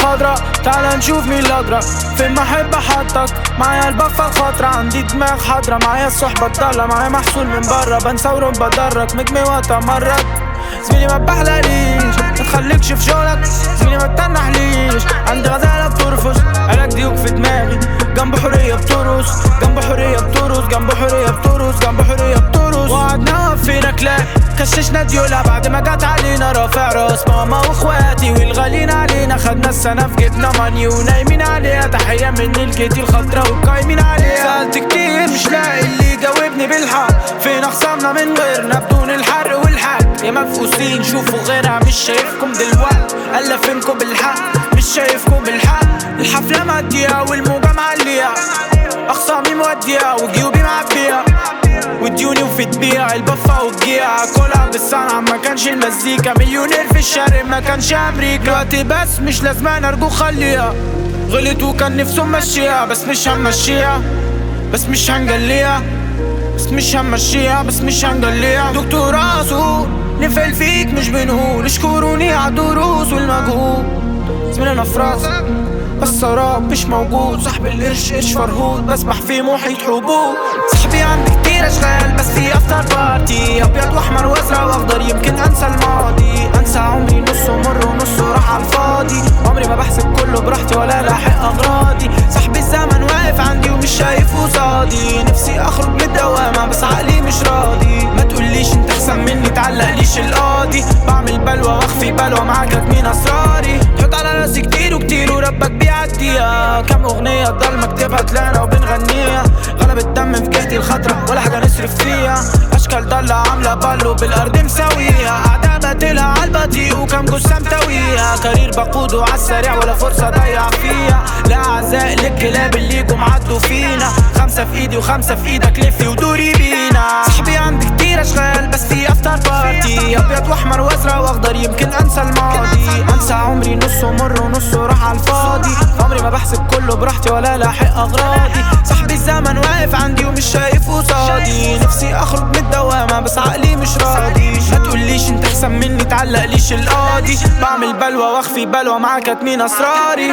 خضرا تعال نشوف مين الأجرأ. فين ما أحب أحطك معايا البفة الخضرا، عندي دماغ حضرا معايا الصحبة الضالة، معايا محصول من برا بنسى ورم بدرك مجمي واتمرك. زميلي ما بحلاليش متخليكش في شغلك، زميلي ما تنحليش عندي غزالة بترفش. علاج ديوك في دماغي جنب حرية بترقص، جنب حرية بترقص، جنب حرية بترقص، جنب حرية بترقص. وقعدنا واقفين كلاك كششنا ديولها بعد ما جات علينا رافع راس ماما واخواتي والغالين علينا. خدنا السنة في جبنا ماني ونايمين عليها، تحية مني الجيتي الخضرا والقايمين عليها. سألت كتير مش لاقي اللي يجاوبني بالحق، فين أخصامنا من غيرنا بدون الحرق والحق. يا مفقوسين شوفوا غيرها مش شايفكم دلوقت، ألا فينكم بالحق مش شايفكم بالحق. الحفلة مادية والموجة معلية، أخصامي مودية وجيوبي معبية، وديوني وفي تبيع البفة والجيع. كلها بالصنعة ما كانش المزيكا، مليونير في الشرق ما كانش أمريكا. دلوقتي بس مش لازمان أرجو خليها، غلط وكان نفسه مشيها بس مش هنمشيها، بس مش هنجليها، بس مش هنمشيها، بس مش هنجليها. دكتور راسو نفل فيك مش بنقول اشكروني عالدروس والمجهود. زميلنا في راسك بس سراب مش موجود، صاحب القرش قرش فرهود بسبح في محيط حبوب. صاحبي عندي كتير اشغال بس هي افتر بارتي، ابيض واحمر وازرق واخضر يمكن انسى الماضي، انسى عمري نصه مر ونصه راح على الفاضي. عمري ما بحسب كله براحتي ولا لاحق اغراضي، صاحبي الزمن واقف عندي ومش شايف قصادي. نفسي اخرج من الدوامة بس عقلي مش راضي، ما تقوليش انت احسن مني تعلقليش القاضي. بعمل بلوى واخفي بلوى معاك كاتمين اسراري، تحط على راسي كتير وكتير وربك بيعديها. كام اغنية ضل مكتبها طلعنا وبنغنيها، غلب الدم في جهتي الخضرا ولا حاجة نصرف فيها. اشكال ضلة عاملة بالو بالارض مساويها، اعداء بقتلها عالبطيء وكام جثة متويها. كارير بقوده عالسريع ولا فرصة ضيع فيها، لا اعزاء للكلاب اللي جم عدوا فينا. 5 في ايدي و5 في ايدك لفي ودوري بينا. صاحبي عندي كتير اشغال بس هي افتر بارتي، ابيض واحمر وازرق واخضر يمكن انسى الماضي، انسى عمري نصه مر ونصه راح على الفاضي. عمري ما بحسب كله براحتي ولا لاحق اغراضي، صاحبي الزمن واقف عندي ومش شايف قصادي. نفسي اخرج من الدوامة بس عقلي مش راضي، ما تقوليش انت احسن مني تعلقليش القاضي. بعمل بلوى واخفي بلوى معاك كاتمين اسراري.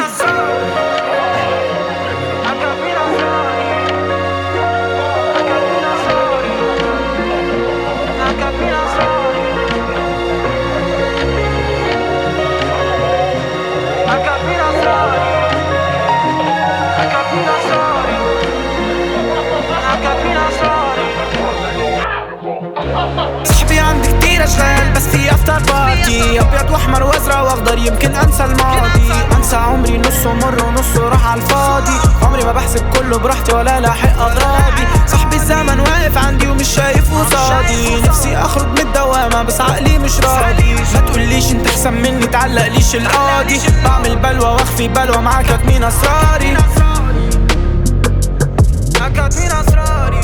صاحبي عندي كتير اشغال بس هي افتر بارتي، ابيض واحمر وازرق واخضر يمكن انسى الماضي، انسى عمري نصه مر ونصه راح على الفاضي. عمري ما بحسب كله براحتي ولا لاحق اغراضي، صاحبي الزمن واقف عندي ومش شايف قصادي. نفسي اخرج من الدوامة بس عقلي مش راضي، ما تقوليش انت احسن مني تعلقليش القاضي. بعمل بلوى واخفي بلوى معاك كاتمين اسراري، كاتمين اسراري.